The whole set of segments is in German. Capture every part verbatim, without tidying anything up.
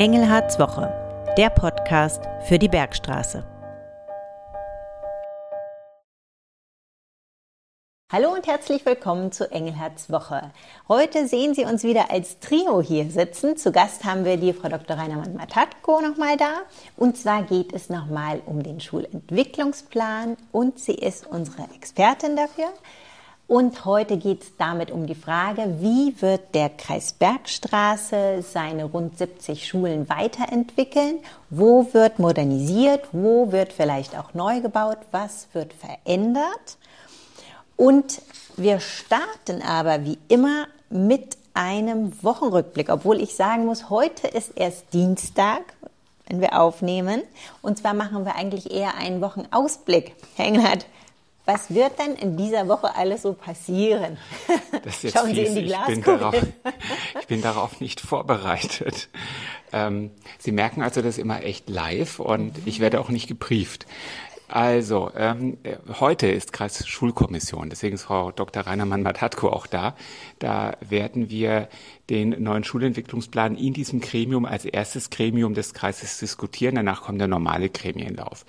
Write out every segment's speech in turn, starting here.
Engelhards Woche, der Podcast für die Bergstraße. Hallo und herzlich willkommen zu Engelhards Woche. Heute sehen Sie uns wieder als Trio hier sitzen. Zu Gast haben wir die Frau Doktor Reinermann-Matatko nochmal da. Und zwar geht es nochmal um den Schulentwicklungsplan und sie ist unsere Expertin dafür. Und heute geht es damit um die Frage, wie wird der Kreis Bergstraße seine rund siebzig Schulen weiterentwickeln? Wo wird modernisiert? Wo wird vielleicht auch neu gebaut? Was wird verändert? Und wir starten aber wie immer mit einem Wochenrückblick, obwohl ich sagen muss, heute ist erst Dienstag, wenn wir aufnehmen. Und zwar machen wir eigentlich eher einen Wochenausblick. Herr Engelhardt, was wird denn in dieser Woche alles so passieren? Das ist jetzt Schauen fies. Sie in die Glaskugel. Ich bin darauf, ich bin darauf nicht vorbereitet. Ähm, Sie merken also, das ist immer echt live und ich werde auch nicht gebrieft. Also, ähm, heute ist Kreisschulkommission, deswegen ist Frau Doktor Reinermann-Matatko auch da. Da werden wir den neuen Schulentwicklungsplan in diesem Gremium als erstes Gremium des Kreises diskutieren. Danach kommt der normale Gremienlauf.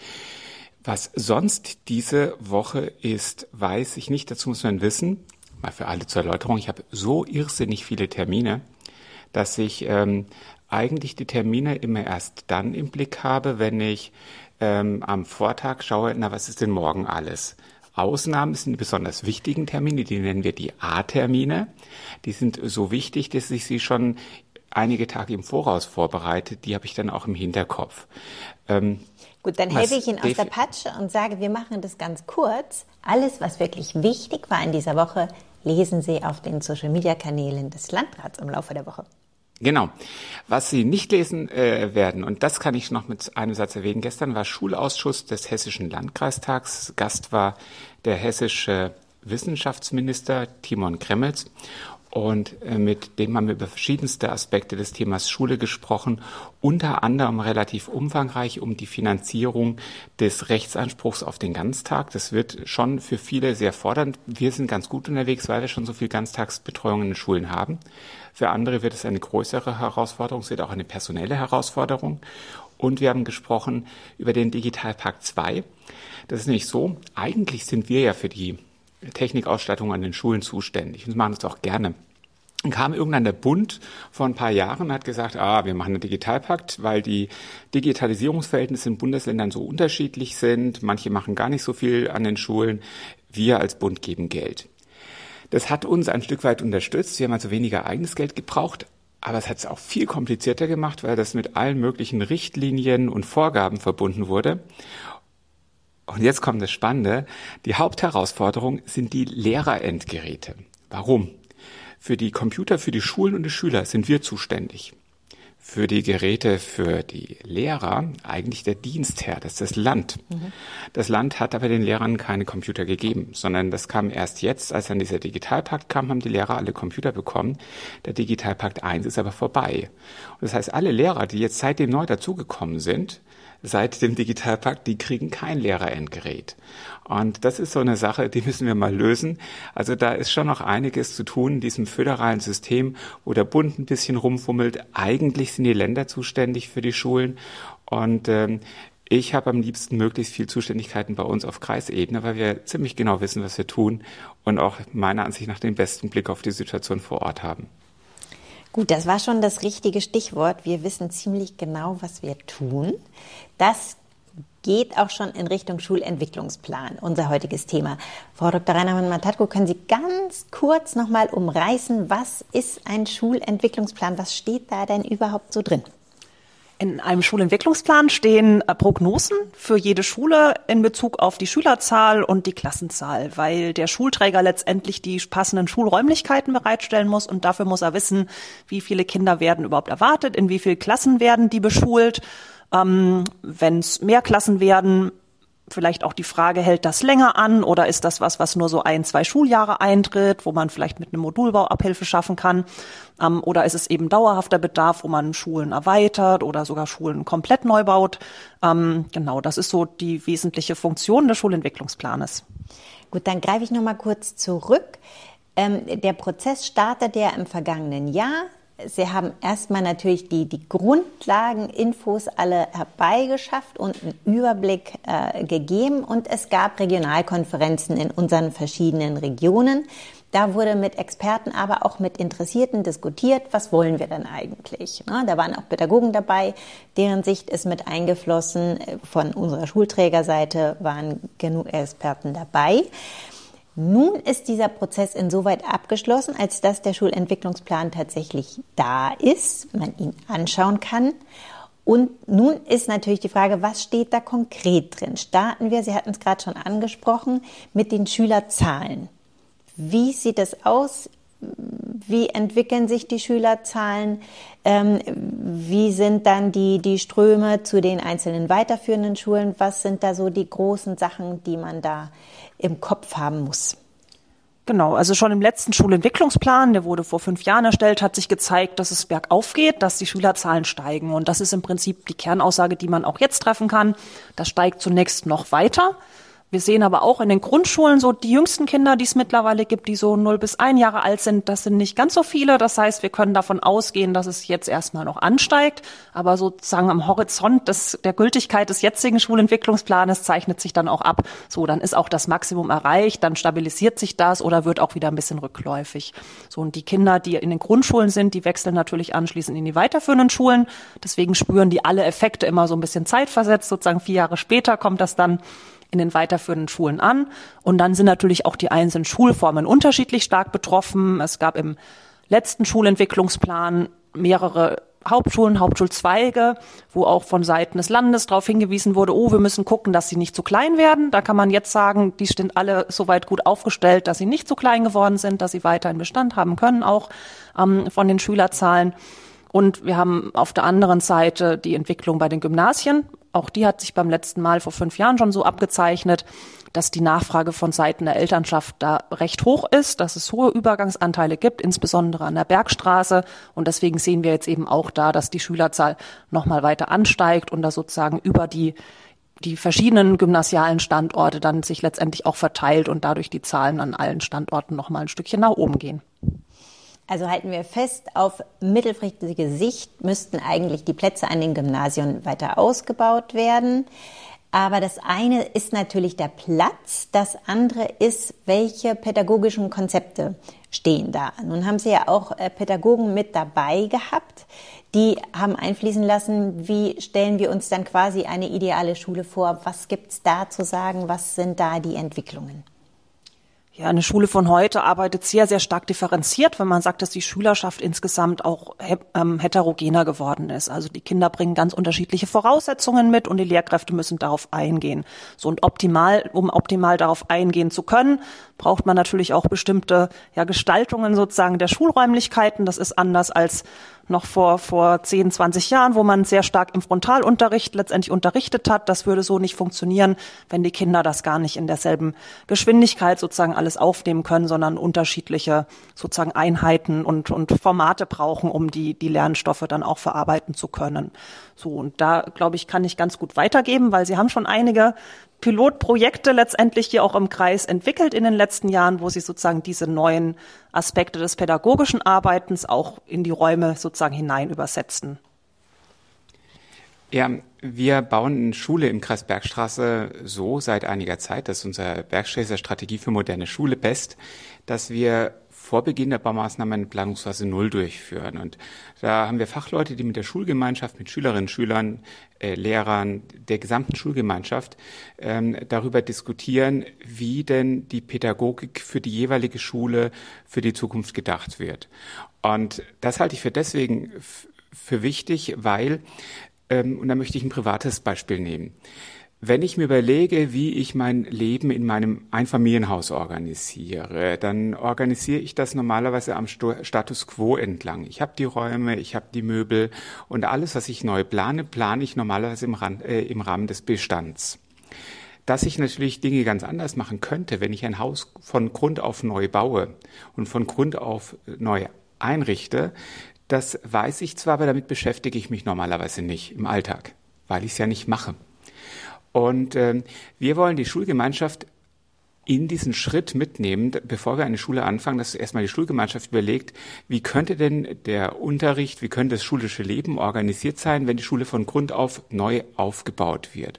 Was sonst diese Woche ist, weiß ich nicht. Dazu muss man wissen, mal für alle zur Erläuterung, ich habe so irrsinnig viele Termine, dass ich ähm, eigentlich die Termine immer erst dann im Blick habe, wenn ich ähm, am Vortag schaue, na, was ist denn morgen alles? Ausnahmen sind die besonders wichtigen Termine, die nennen wir die A-Termine. Die sind so wichtig, dass ich sie schon einige Tage im Voraus vorbereite. Die habe ich dann auch im Hinterkopf. Ähm, Gut, dann helfe ich Ihnen aus der Patsche und sage, wir machen das ganz kurz. Alles, was wirklich wichtig war in dieser Woche, lesen Sie auf den Social-Media-Kanälen des Landrats im Laufe der Woche. Genau. Was Sie nicht lesen äh, werden, und das kann ich noch mit einem Satz erwähnen, gestern war Schulausschuss des Hessischen Landkreistags. Gast war der hessische Wissenschaftsminister Timon Kremels. Und mit dem haben wir über verschiedenste Aspekte des Themas Schule gesprochen, unter anderem relativ umfangreich um die Finanzierung des Rechtsanspruchs auf den Ganztag. Das wird schon für viele sehr fordernd. Wir sind ganz gut unterwegs, weil wir schon so viel Ganztagsbetreuung in den Schulen haben. Für andere wird es eine größere Herausforderung, es wird auch eine personelle Herausforderung. Und wir haben gesprochen über den Digitalpakt zwei. Das ist nämlich so, eigentlich sind wir ja für die Technikausstattung an den Schulen zuständig. Und wir machen das auch gerne. Dann kam irgendwann der Bund vor ein paar Jahren und hat gesagt, ah, wir machen einen Digitalpakt, weil die Digitalisierungsverhältnisse in Bundesländern so unterschiedlich sind. Manche machen gar nicht so viel an den Schulen. Wir als Bund geben Geld. Das hat uns ein Stück weit unterstützt. Wir haben also weniger eigenes Geld gebraucht. Aber es hat es auch viel komplizierter gemacht, weil das mit allen möglichen Richtlinien und Vorgaben verbunden wurde. Und jetzt kommt das Spannende. Die Hauptherausforderung sind die Lehrerendgeräte. Warum? Für die Computer, für die Schulen und die Schüler sind wir zuständig. Für die Geräte für die Lehrer eigentlich der Dienstherr, das ist das Land. Mhm. Das Land hat aber den Lehrern keine Computer gegeben, sondern das kam erst jetzt, als dann dieser Digitalpakt kam, haben die Lehrer alle Computer bekommen. Der Digitalpakt eins ist aber vorbei. Und das heißt, alle Lehrer, die jetzt seitdem neu dazugekommen sind, seit dem Digitalpakt, die kriegen kein Lehrerendgerät. Und das ist so eine Sache, die müssen wir mal lösen. Also da ist schon noch einiges zu tun in diesem föderalen System, wo der Bund ein bisschen rumfummelt. Eigentlich sind die Länder zuständig für die Schulen. Und ähm, ich habe am liebsten möglichst viel Zuständigkeiten bei uns auf Kreisebene, weil wir ziemlich genau wissen, was wir tun und auch meiner Ansicht nach den besten Blick auf die Situation vor Ort haben. Gut, das war schon das richtige Stichwort. Wir wissen ziemlich genau, was wir tun. Das geht auch schon in Richtung Schulentwicklungsplan, unser heutiges Thema. Frau Doktor Reinermann-Matatko, können Sie ganz kurz nochmal umreißen, was ist ein Schulentwicklungsplan? Was steht da denn überhaupt so drin? In einem Schulentwicklungsplan stehen Prognosen für jede Schule in Bezug auf die Schülerzahl und die Klassenzahl, weil der Schulträger letztendlich die passenden Schulräumlichkeiten bereitstellen muss und dafür muss er wissen, wie viele Kinder werden überhaupt erwartet, in wie vielen Klassen werden die beschult. Ähm, wenn es mehr Klassen werden, vielleicht auch die Frage, hält das länger an oder ist das was, was nur so ein, zwei Schuljahre eintritt, wo man vielleicht mit einem Modulbau Abhilfe schaffen kann? Ähm, oder ist es eben dauerhafter Bedarf, wo man Schulen erweitert oder sogar Schulen komplett neu baut? Ähm, genau, das ist so die wesentliche Funktion des Schulentwicklungsplanes. Gut, dann greife ich noch mal kurz zurück. Ähm, der Prozess startet ja im vergangenen Jahr. Sie haben erstmal natürlich die, die Grundlageninfos alle herbeigeschafft und einen Überblick äh, gegeben. Und es gab Regionalkonferenzen in unseren verschiedenen Regionen. Da wurde mit Experten, aber auch mit Interessierten diskutiert, was wollen wir denn eigentlich? Da waren auch Pädagogen dabei, deren Sicht ist mit eingeflossen. Von unserer Schulträgerseite waren genug Experten dabei. Nun ist dieser Prozess insoweit abgeschlossen, als dass der Schulentwicklungsplan tatsächlich da ist, man ihn anschauen kann. Und nun ist natürlich die Frage, was steht da konkret drin? Starten wir, Sie hatten es gerade schon angesprochen, mit den Schülerzahlen. Wie sieht es aus? Wie entwickeln sich die Schülerzahlen? Ähm, wie sind dann die, die Ströme zu den einzelnen weiterführenden Schulen? Was sind da so die großen Sachen, die man da im Kopf haben muss? Genau, also schon im letzten Schulentwicklungsplan, der wurde vor fünf Jahren erstellt, hat sich gezeigt, dass es bergauf geht, dass die Schülerzahlen steigen. Und das ist im Prinzip die Kernaussage, die man auch jetzt treffen kann. Das steigt zunächst noch weiter. Wir sehen aber auch in den Grundschulen so die jüngsten Kinder, die es mittlerweile gibt, die so null bis ein Jahre alt sind. Das sind nicht ganz so viele. Das heißt, wir können davon ausgehen, dass es jetzt erstmal noch ansteigt. Aber sozusagen am Horizont des, der Gültigkeit des jetzigen Schulentwicklungsplanes zeichnet sich dann auch ab. So, dann ist auch das Maximum erreicht, dann stabilisiert sich das oder wird auch wieder ein bisschen rückläufig. So, und die Kinder, die in den Grundschulen sind, die wechseln natürlich anschließend in die weiterführenden Schulen. Deswegen spüren die alle Effekte immer so ein bisschen zeitversetzt. Sozusagen vier Jahre später kommt das dann in den weiterführenden Schulen an. Und dann sind natürlich auch die einzelnen Schulformen unterschiedlich stark betroffen. Es gab im letzten Schulentwicklungsplan mehrere Hauptschulen, Hauptschulzweige, wo auch von Seiten des Landes darauf hingewiesen wurde, oh, wir müssen gucken, dass sie nicht zu klein werden. Da kann man jetzt sagen, die sind alle soweit gut aufgestellt, dass sie nicht zu klein geworden sind, dass sie weiterhin Bestand haben können, auch ähm, von den Schülerzahlen. Und wir haben auf der anderen Seite die Entwicklung bei den Gymnasien. Auch die hat sich beim letzten Mal vor fünf Jahren schon so abgezeichnet, dass die Nachfrage von Seiten der Elternschaft da recht hoch ist, dass es hohe Übergangsanteile gibt, insbesondere an der Bergstraße. Und deswegen sehen wir jetzt eben auch da, dass die Schülerzahl nochmal weiter ansteigt und da sozusagen über die, die verschiedenen gymnasialen Standorte dann sich letztendlich auch verteilt und dadurch die Zahlen an allen Standorten nochmal ein Stückchen nach oben gehen. Also halten wir fest, auf mittelfristige Sicht müssten eigentlich die Plätze an den Gymnasien weiter ausgebaut werden. Aber das eine ist natürlich der Platz, das andere ist, welche pädagogischen Konzepte stehen da. Nun haben Sie ja auch Pädagogen mit dabei gehabt, die haben einfließen lassen, wie stellen wir uns dann quasi eine ideale Schule vor, was gibt's da zu sagen, was sind da die Entwicklungen? Ja, eine Schule von heute arbeitet sehr, sehr stark differenziert, wenn man sagt, dass die Schülerschaft insgesamt auch ähm, heterogener geworden ist. Also die Kinder bringen ganz unterschiedliche Voraussetzungen mit und die Lehrkräfte müssen darauf eingehen. So und optimal, um optimal darauf eingehen zu können, braucht man natürlich auch bestimmte ja, Gestaltungen sozusagen der Schulräumlichkeiten. Das ist anders als noch vor vor zehn, zwanzig Jahren, wo man sehr stark im Frontalunterricht letztendlich unterrichtet hat. Das würde so nicht funktionieren, wenn die Kinder das gar nicht in derselben Geschwindigkeit sozusagen alles aufnehmen können, sondern unterschiedliche sozusagen Einheiten und und Formate brauchen, um die die Lernstoffe dann auch verarbeiten zu können. So, und da, glaube ich, kann ich ganz gut weitergeben, weil Sie haben schon einige Pilotprojekte letztendlich hier auch im Kreis entwickelt in den letzten Jahren, wo Sie sozusagen diese neuen Aspekte des pädagogischen Arbeitens auch in die Räume sozusagen hinein übersetzen. Ja, wir bauen eine Schule im Kreis Bergstraße so seit einiger Zeit, das ist unser Bergstraßer Strategie für moderne Schule BEST, dass wir vor Beginn der Baumaßnahmen eine Planungsphase Null durchführen. Und da haben wir Fachleute, die mit der Schulgemeinschaft, mit Schülerinnen, Schülern, äh, Lehrern, der gesamten Schulgemeinschaft ähm, darüber diskutieren, wie denn die Pädagogik für die jeweilige Schule für die Zukunft gedacht wird. Und das halte ich für deswegen f- für wichtig, weil, ähm, und da möchte ich ein privates Beispiel nehmen. Wenn ich mir überlege, wie ich mein Leben in meinem Einfamilienhaus organisiere, dann organisiere ich das normalerweise am Status quo entlang. Ich habe die Räume, ich habe die Möbel und alles, was ich neu plane, plane ich normalerweise im, Rand, äh, im Rahmen des Bestands. Dass ich natürlich Dinge ganz anders machen könnte, wenn ich ein Haus von Grund auf neu baue und von Grund auf neu einrichte, das weiß ich zwar, aber damit beschäftige ich mich normalerweise nicht im Alltag, weil ich es ja nicht mache. Und äh, wir wollen die Schulgemeinschaft in diesen Schritt mitnehmen, bevor wir eine Schule anfangen, dass erstmal die Schulgemeinschaft überlegt, wie könnte denn der Unterricht, wie könnte das schulische Leben organisiert sein, wenn die Schule von Grund auf neu aufgebaut wird.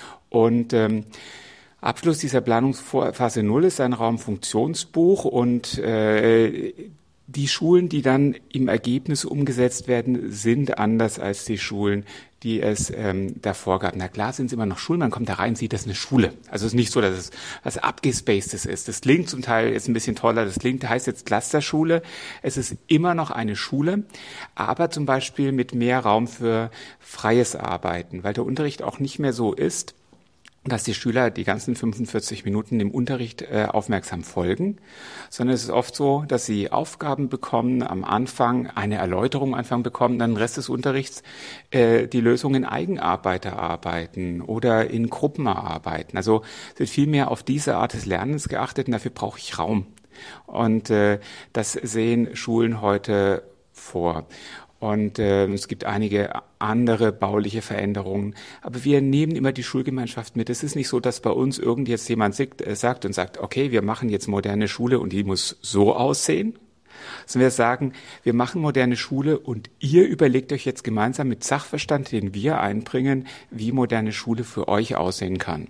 Und ähm, Abschluss dieser Planungsphase null ist ein Raumfunktionsbuch und äh, die Schulen, die dann im Ergebnis umgesetzt werden, sind anders als die Schulen, die es ähm, davor gab. Na klar sind es immer noch Schulen, man kommt da rein, sieht, das ist eine Schule. Also es ist nicht so, dass es was abgespacedes ist. Das klingt zum Teil jetzt ein bisschen toller, das klingt, heißt jetzt Clusterschule. Es ist immer noch eine Schule, aber zum Beispiel mit mehr Raum für freies Arbeiten, weil der Unterricht auch nicht mehr so ist, dass die Schüler die ganzen fünfundvierzig Minuten dem Unterricht äh, aufmerksam folgen, sondern es ist oft so, dass sie Aufgaben bekommen, am Anfang eine Erläuterung am Anfang bekommen, dann den Rest des Unterrichts äh, die Lösung in Eigenarbeit erarbeiten oder in Gruppen erarbeiten. Also es wird viel mehr auf diese Art des Lernens geachtet und dafür brauche ich Raum. Und äh, das sehen Schulen heute vor. Und äh, es gibt einige andere bauliche Veränderungen. Aber wir nehmen immer die Schulgemeinschaft mit. Es ist nicht so, dass bei uns irgend jetzt jemand sagt und sagt, okay, wir machen jetzt moderne Schule und die muss so aussehen. Sondern wir sagen, wir machen moderne Schule und ihr überlegt euch jetzt gemeinsam mit Sachverstand, den wir einbringen, wie moderne Schule für euch aussehen kann.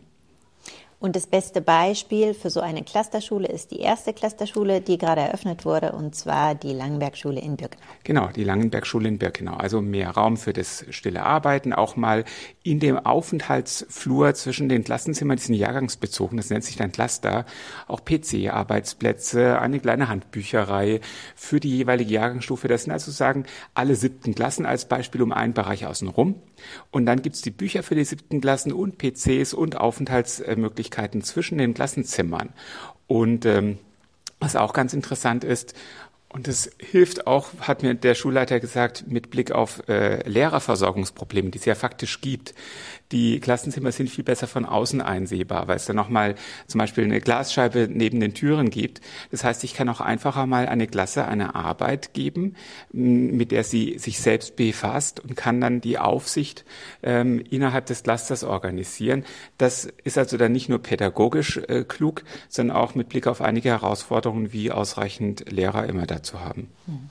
Und das beste Beispiel für so eine Clusterschule ist die erste Clusterschule, die gerade eröffnet wurde, und zwar die Langenberg-Schule in Birkenau. Genau, die Langenberg-Schule in Birkenau. Also mehr Raum für das stille Arbeiten, auch mal in dem Aufenthaltsflur zwischen den Klassenzimmern, die sind jahrgangsbezogen, das nennt sich dann Cluster, auch P C-Arbeitsplätze, eine kleine Handbücherei für die jeweilige Jahrgangsstufe. Das sind also sagen alle siebten Klassen als Beispiel um einen Bereich außenrum. Und dann gibt's die Bücher für die siebten Klassen und P Cs und Aufenthaltsmöglichkeiten zwischen den Klassenzimmern. Und ähm, was auch ganz interessant ist, und das hilft auch, hat mir der Schulleiter gesagt, mit Blick auf äh, Lehrerversorgungsprobleme, die es ja faktisch gibt. Die Klassenzimmer sind viel besser von außen einsehbar, weil es dann nochmal zum Beispiel eine Glasscheibe neben den Türen gibt. Das heißt, ich kann auch einfacher mal eine Klasse eine Arbeit geben, mit der sie sich selbst befasst und kann dann die Aufsicht ähm, innerhalb des Clusters organisieren. Das ist also dann nicht nur pädagogisch äh, klug, sondern auch mit Blick auf einige Herausforderungen, wie ausreichend Lehrer immer dazu haben.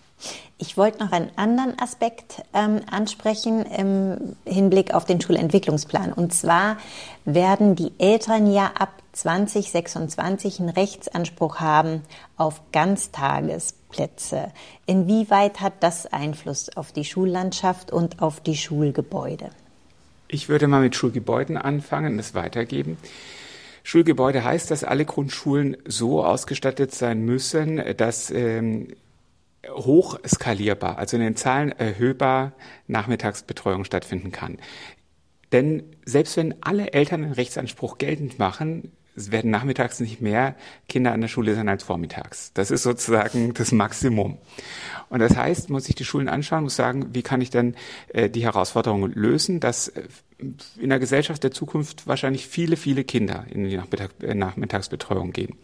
Ich wollte noch einen anderen Aspekt ähm, ansprechen im Hinblick auf den Schulentwicklungsplan. Und zwar werden die Eltern ja ab zwanzig sechsundzwanzig einen Rechtsanspruch haben auf Ganztagesplätze. Inwieweit hat das Einfluss auf die Schullandschaft und auf die Schulgebäude? Ich würde mal mit Schulgebäuden anfangen und es weitergeben. Schulgebäude heißt, dass alle Grundschulen so ausgestattet sein müssen, dass ähm, hoch skalierbar, also in den Zahlen erhöhbar Nachmittagsbetreuung stattfinden kann. Denn selbst wenn alle Eltern einen Rechtsanspruch geltend machen, es werden nachmittags nicht mehr Kinder an der Schule sein als vormittags. Das ist sozusagen das Maximum. Und das heißt, muss ich die Schulen anschauen, muss sagen, wie kann ich denn äh, die Herausforderungen lösen, dass äh, in der Gesellschaft der Zukunft wahrscheinlich viele, viele Kinder in die Nachmittag, äh, Nachmittagsbetreuung gehen.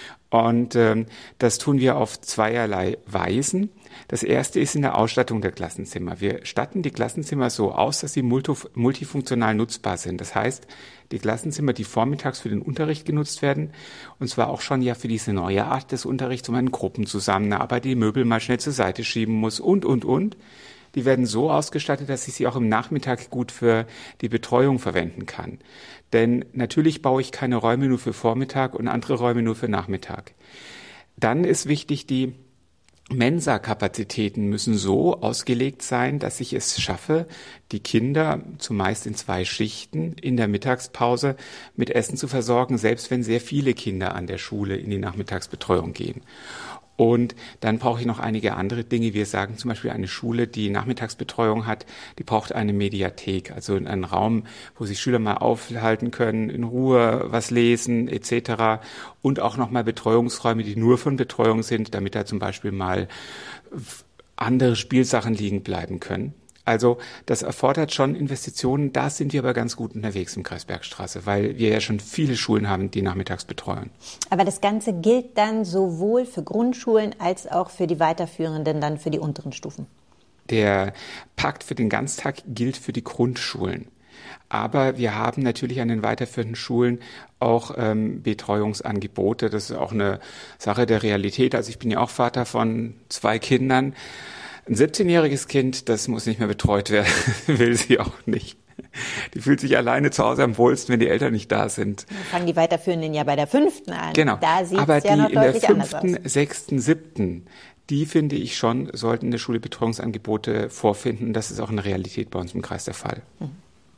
Und ähm, das tun wir auf zweierlei Weisen. Das erste ist in der Ausstattung der Klassenzimmer. Wir statten die Klassenzimmer so aus, dass sie multifunktional nutzbar sind. Das heißt, die Klassenzimmer, die vormittags für den Unterricht genutzt werden, und zwar auch schon ja für diese neue Art des Unterrichts, um eine Gruppenzusammenarbeit, die Möbel mal schnell zur Seite schieben muss und, und, und. Die werden so ausgestattet, dass ich sie auch im Nachmittag gut für die Betreuung verwenden kann. Denn natürlich baue ich keine Räume nur für Vormittag und andere Räume nur für Nachmittag. Dann ist wichtig, die Mensa-Kapazitäten müssen so ausgelegt sein, dass ich es schaffe, die Kinder zumeist in zwei Schichten in der Mittagspause mit Essen zu versorgen, selbst wenn sehr viele Kinder an der Schule in die Nachmittagsbetreuung gehen. Und dann brauche ich noch einige andere Dinge. Wir sagen zum Beispiel, eine Schule, die Nachmittagsbetreuung hat, die braucht eine Mediathek, also einen Raum, wo sich Schüler mal aufhalten können, in Ruhe was lesen et cetera. Und auch nochmal Betreuungsräume, die nur von Betreuung sind, damit da zum Beispiel mal andere Spielsachen liegen bleiben können. Also das erfordert schon Investitionen. Da sind wir aber ganz gut unterwegs im Kreis Bergstraße, weil wir ja schon viele Schulen haben, die nachmittags betreuen. Aber das Ganze gilt dann sowohl für Grundschulen als auch für die weiterführenden, dann für die unteren Stufen? Der Pakt für den Ganztag gilt für die Grundschulen. Aber wir haben natürlich an den weiterführenden Schulen auch ähm, Betreuungsangebote. Das ist auch eine Sache der Realität. Also ich bin ja auch Vater von zwei Kindern. Ein siebzehnjähriges Kind, das muss nicht mehr betreut werden, will sie auch nicht. Die fühlt sich alleine zu Hause am wohlsten, wenn die Eltern nicht da sind. Dann fangen die Weiterführenden ja bei der fünften an. Genau, da sieht's aber ja die noch in der deutlich anders aus. fünften, sechsten, siebten, die finde ich schon, sollten in der Schule Betreuungsangebote vorfinden. Das ist auch eine Realität bei uns im Kreis der Fall. Mhm.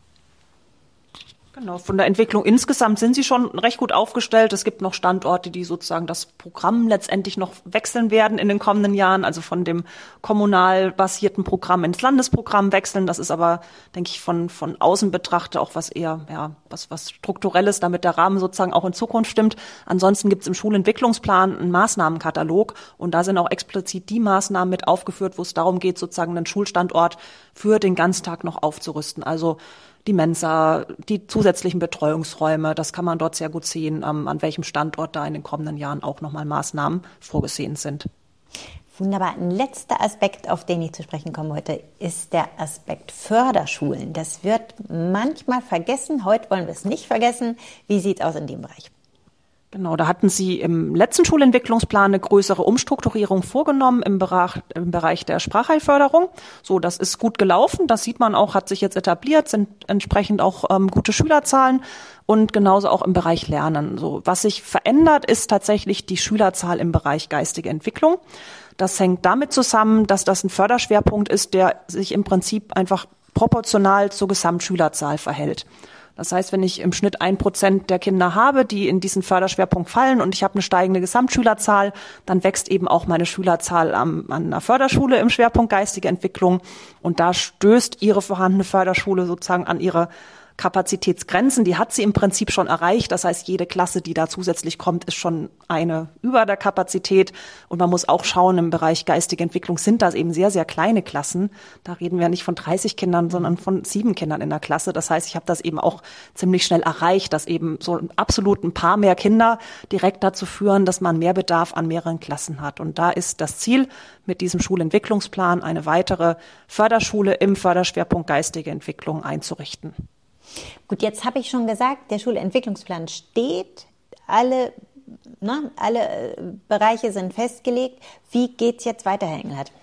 Genau, von der Entwicklung insgesamt sind sie schon recht gut aufgestellt. Es gibt noch Standorte, die sozusagen das Programm letztendlich noch wechseln werden in den kommenden Jahren, also von dem kommunal basierten Programm ins Landesprogramm wechseln. Das ist aber, denke ich, von von außen betrachtet auch was eher, ja, was was Strukturelles, damit der Rahmen sozusagen auch in Zukunft stimmt. Ansonsten gibt es im Schulentwicklungsplan einen Maßnahmenkatalog und da sind auch explizit die Maßnahmen mit aufgeführt, wo es darum geht, sozusagen einen Schulstandort für den Ganztag noch aufzurüsten. Also die Mensa, die zusätzlichen Betreuungsräume, das kann man dort sehr gut sehen, ähm, an welchem Standort da in den kommenden Jahren auch nochmal Maßnahmen vorgesehen sind. Wunderbar. Ein letzter Aspekt, auf den ich zu sprechen komme heute, ist der Aspekt Förderschulen. Das wird manchmal vergessen. Heute wollen wir es nicht vergessen. Wie sieht es aus in dem Bereich? Genau, da hatten Sie im letzten Schulentwicklungsplan eine größere Umstrukturierung vorgenommen im Bereich, im Bereich der Sprachheilförderung. So, das ist gut gelaufen. Das sieht man auch, hat sich jetzt etabliert, sind entsprechend auch ähm, gute Schülerzahlen und genauso auch im Bereich Lernen. So, was sich verändert, ist tatsächlich die Schülerzahl im Bereich geistige Entwicklung. Das hängt damit zusammen, dass das ein Förderschwerpunkt ist, der sich im Prinzip einfach proportional zur Gesamtschülerzahl verhält. Das heißt, wenn ich im Schnitt ein Prozent der Kinder habe, die in diesen Förderschwerpunkt fallen und ich habe eine steigende Gesamtschülerzahl, dann wächst eben auch meine Schülerzahl am, an einer Förderschule im Schwerpunkt geistige Entwicklung. Und da stößt Ihre vorhandene Förderschule sozusagen an ihre Kapazitätsgrenzen, die hat sie im Prinzip schon erreicht. Das heißt, jede Klasse, die da zusätzlich kommt, ist schon eine über der Kapazität. Und man muss auch schauen, im Bereich geistige Entwicklung sind das eben sehr, sehr kleine Klassen. Da reden wir nicht von dreißig Kindern, sondern von sieben Kindern in der Klasse. Das heißt, ich habe das eben auch ziemlich schnell erreicht, dass eben so absolut ein paar mehr Kinder direkt dazu führen, dass man mehr Bedarf an mehreren Klassen hat. Und da ist das Ziel mit diesem Schulentwicklungsplan, eine weitere Förderschule im Förderschwerpunkt geistige Entwicklung einzurichten. Gut, jetzt habe ich schon gesagt, der Schulentwicklungsplan steht, alle, ne, alle Bereiche sind festgelegt. Wie geht es jetzt weiter, Herr Engelhardt?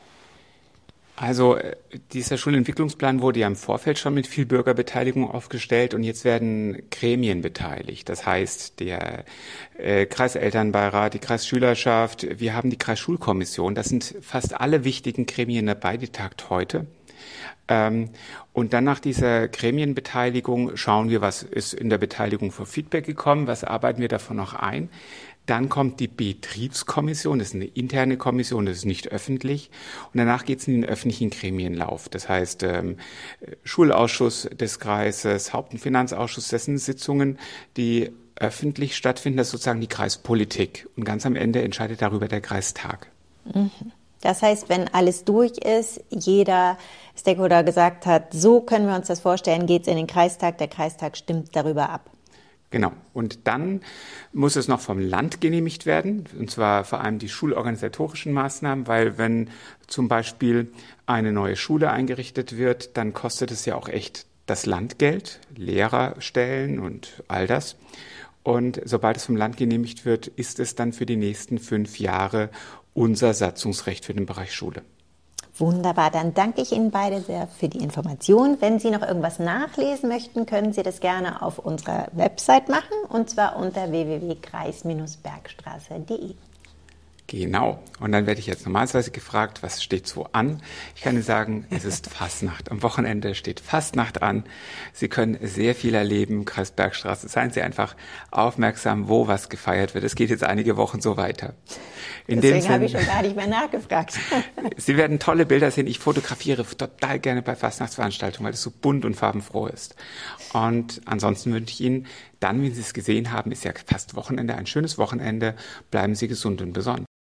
Also dieser Schulentwicklungsplan wurde ja im Vorfeld schon mit viel Bürgerbeteiligung aufgestellt und jetzt werden Gremien beteiligt. Das heißt, der äh, Kreiselternbeirat, die Kreisschülerschaft, wir haben die Kreisschulkommission. Das sind fast alle wichtigen Gremien dabei, die tagt heute. Ähm, und dann nach dieser Gremienbeteiligung schauen wir, was ist in der Beteiligung für Feedback gekommen, was arbeiten wir davon noch ein. Dann kommt die Betriebskommission, das ist eine interne Kommission, das ist nicht öffentlich. Und danach geht es in den öffentlichen Gremienlauf. Das heißt, ähm, Schulausschuss des Kreises, Haupt- und Finanzausschuss, das sind Sitzungen, die öffentlich stattfinden, das ist sozusagen die Kreispolitik. Und ganz am Ende entscheidet darüber der Kreistag. Mhm. Das heißt, wenn alles durch ist, jeder Stakeholder gesagt hat, so können wir uns das vorstellen, geht es in den Kreistag, der Kreistag stimmt darüber ab. Genau. Und dann muss es noch vom Land genehmigt werden, und zwar vor allem die schulorganisatorischen Maßnahmen, weil wenn zum Beispiel eine neue Schule eingerichtet wird, dann kostet es ja auch echt das Landgeld, Lehrerstellen und all das. Und sobald es vom Land genehmigt wird, ist es dann für die nächsten fünf Jahre unser Satzungsrecht für den Bereich Schule. Wunderbar, dann danke ich Ihnen beide sehr für die Information. Wenn Sie noch irgendwas nachlesen möchten, können Sie das gerne auf unserer Website machen, und zwar unter w w w punkt kreis Bindestrich bergstraße punkt de. Genau. Und dann werde ich jetzt normalerweise gefragt, was steht so an? Ich kann Ihnen sagen, es ist Fastnacht. Am Wochenende steht Fastnacht an. Sie können sehr viel erleben im Kreis Bergstraße. Seien Sie einfach aufmerksam, wo was gefeiert wird. Es geht jetzt einige Wochen so weiter. In Deswegen dem habe ich schon gar nicht mehr nachgefragt. Sie werden tolle Bilder sehen. Ich fotografiere total gerne bei Fastnachtsveranstaltungen, weil es so bunt und farbenfroh ist. Und ansonsten wünsche ich Ihnen dann, wenn Sie es gesehen haben, ist ja fast Wochenende, ein schönes Wochenende. Bleiben Sie gesund und besonnen.